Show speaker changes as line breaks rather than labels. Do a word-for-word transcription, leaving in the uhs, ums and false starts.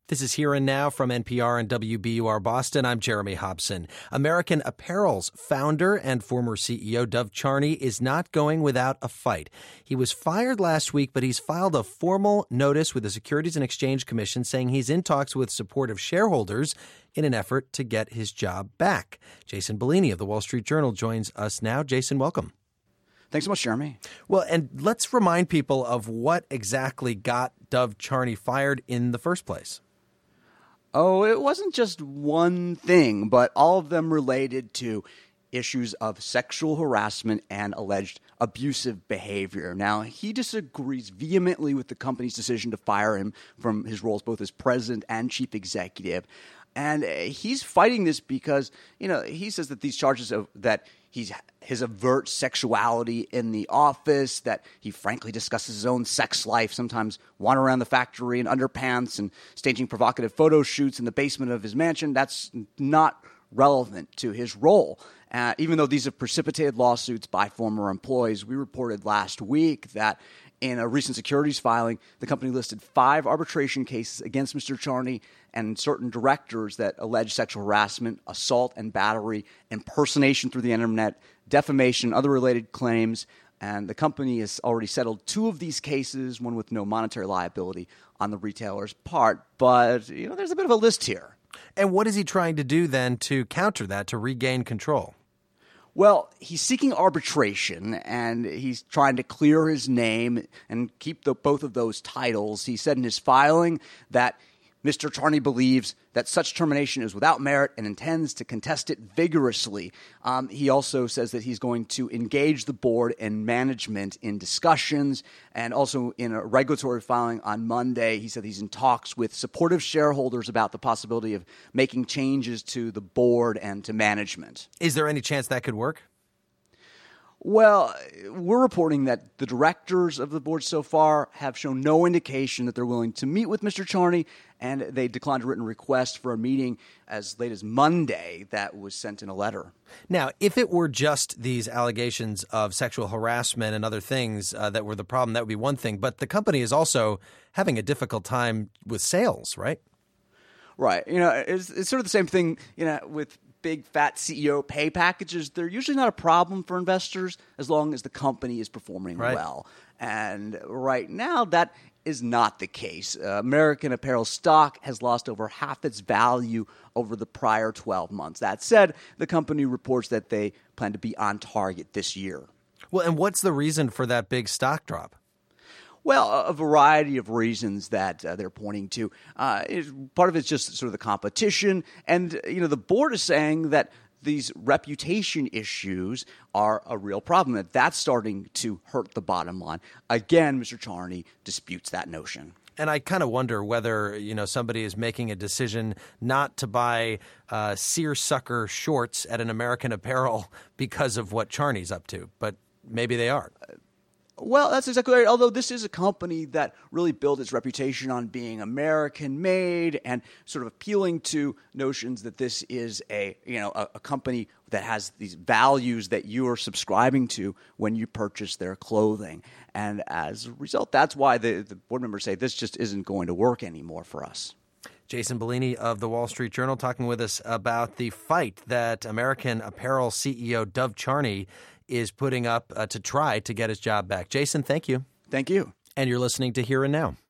This is Here and Now from N P R and W B U R Boston. I'm Jeremy Hobson. American Apparel's founder and former C E O Dov Charney is not going without a fight. He was fired last week, but he's filed a formal notice with the Securities and Exchange Commission saying he's in talks with supportive shareholders in an effort to get his job back. Jason Bellini of The Wall Street Journal joins us now. Jason, welcome.
Thanks so much, Jeremy.
Well, and let's remind people of what exactly got Dov Charney fired in the first place.
Oh, it wasn't just one thing, but all of them related to issues of sexual harassment and alleged abusive behavior. Now, he disagrees vehemently with the company's decision to fire him from his roles both as president and chief executive. And he's fighting this because, you know, he says that these charges of that he's his overt sexuality in the office, that he frankly discusses his own sex life, sometimes wandering around the factory in underpants and staging provocative photo shoots in the basement of his mansion. That's not relevant to his role. Uh, even though these have precipitated lawsuits by former employees, we reported last week that in a recent securities filing, the company listed five arbitration cases against Mister Charney and certain directors that allege sexual harassment, assault and battery, impersonation through the internet, defamation, other related claims. And the company has already settled two of these cases, one with no monetary liability on the retailer's part. But, you know, there's a bit of a list here.
And what is he trying to do then to counter that, to regain control?
Well, he's seeking arbitration, and he's trying to clear his name and keep the, both of those titles. He said in his filing that Mister Charney believes that such termination is without merit and intends to contest it vigorously. Um, he also says that he's going to engage the board and management in discussions, and also in a regulatory filing on Monday, he said he's in talks with supportive shareholders about the possibility of making changes to the board and to management.
Is there any chance that could work?
Well, we're reporting that the directors of the board so far have shown no indication that they're willing to meet with Mister Charney, and they declined a written request for a meeting as late as Monday that was sent in a letter.
Now, if it were just these allegations of sexual harassment and other things uh, that were the problem, that would be one thing. But the company is also having a difficult time with sales, right?
Right. You know, it's, it's sort of the same thing, you know, with big fat C E O pay packages. They're usually not a problem for investors as long as the company is performing
right.
well. And right now, that is not the case. Uh, American Apparel stock has lost over half its value over the prior twelve months. That said, the company reports that they plan to be on target this year.
Well, and what's the reason for that big stock drop?
Well, a variety of reasons that uh, they're pointing to. Uh, is, part of it's just sort of the competition. And, you know, the board is saying that these reputation issues are a real problem, that that's starting to hurt the bottom line. Again, Mister Charney disputes that notion.
And I kind of wonder whether, you know, somebody is making a decision not to buy uh, seersucker shorts at an American Apparel because of what Charney's up to. But maybe they are. Uh,
Well, that's exactly right. Although this is a company that really built its reputation on being American-made and sort of appealing to notions that this is a you know a, a company that has these values that you are subscribing to when you purchase their clothing. And as a result, that's why the, the board members say this just isn't going to work anymore for us.
Jason Bellini of The Wall Street Journal talking with us about the fight that American Apparel C E O Dov Charney is putting up uh, to try to get his job back. Jason, thank you.
Thank you.
And you're listening to Here and Now.